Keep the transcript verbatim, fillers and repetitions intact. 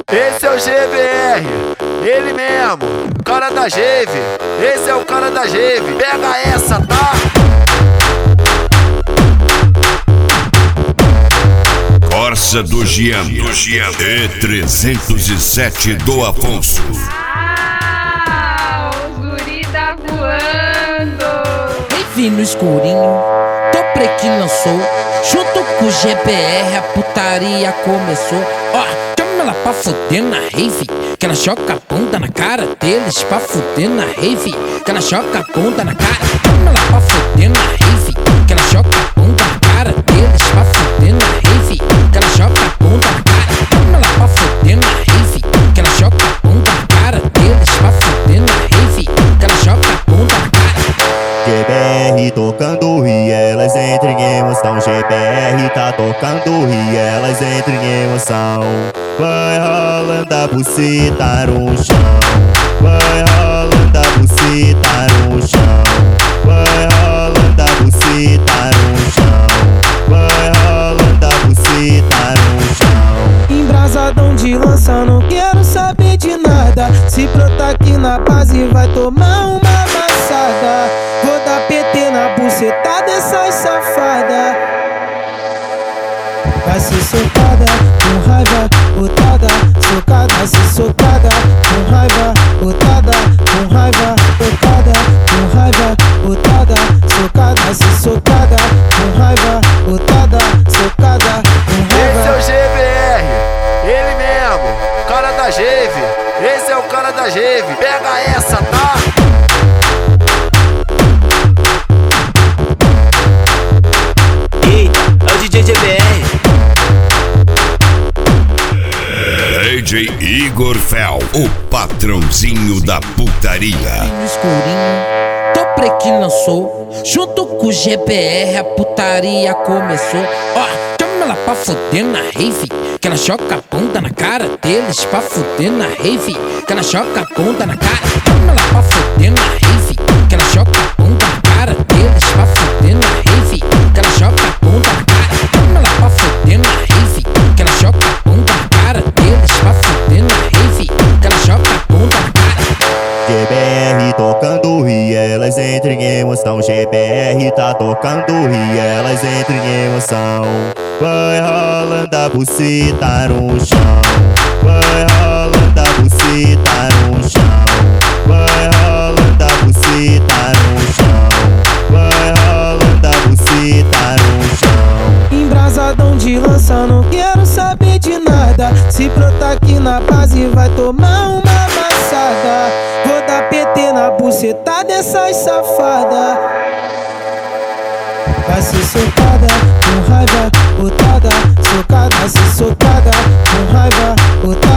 Esse é o G B R, ele mesmo, cara da Geve. Esse é o cara da Geve, pega essa, tá? Corsa do Giano E trezentos e sete do Afonso. Ah, os guri tá voando. Rave no escurinho, Topre que lançou. Junto com o G B R a putaria começou. Ó, chama ela pra fuder na rave, que ela joga a bunda na cara deles. Pra fuder na rave, que ela joga a bunda na cara. Chama ela pra fuder na rave, que ela joga a bunda na cara deles. Pra fuder na rave, que ela joga a bunda na cara. Chama ela pra fuder na rave, que ela joga a bunda na cara deles. Pra fuder na rave, que ela joga a bunda na cara. G B R tocando e elas entram em emoção. G B R tá tocando e elas entram em emoção. Vai rolando a buceta no chão. Vai rolando a buceta no chão. Vai rolando a buceta no chão. Vai rolando a buceta no chão. Embrasadão de lança, não quero saber de nada. Se brotar aqui na base vai tomar uma amassada. Vou dar P T na buceta dessas safadas. Vai ser socada, com raiva, botada, socada, se socada, com raiva, botada, com raiva, tocada, com raiva, botada, socada, se socada, com raiva, botada, socada, com raiva. Esse é o G B R, ele mesmo, cara da Geve. Esse é o cara da Geve, pega essa, tá? Eita, é o D J G B R. D J Igor Fel, o patrãozinho da putaria. No escurinho, Topre que lançou. Junto com o G B R a putaria começou. Ó, chama ela pra fuder na rave, que ela joga a bunda na cara deles. Pra fuder na rave, que ela joga a bunda na cara. Chama ela pra fuder na rave, que ela joga a bunda na cara deles. Pra fuder na rave, que ela joga a bunda na cara. Chama ela pra fuder na rave, que ela joga a bunda na cara deles. Pra fuder na rave, que ela joga a bunda na cara. G B R tocando e elas entram em emoção. G B R tá tocando e elas entram em emoção. Vai rolando a buceta no chão. Vai rolando a buceta no chão. Vai rolando a buceta no chão. Vai rolando a buceta no chão. Embrasadão de lança, não quero saber de nada. Se brotar aqui na base vai tomar uma amassada. Vou dar P T na buceta dessas safadas. Vai ser socada, com raiva, botada, socada, se socada, com raiva, botada.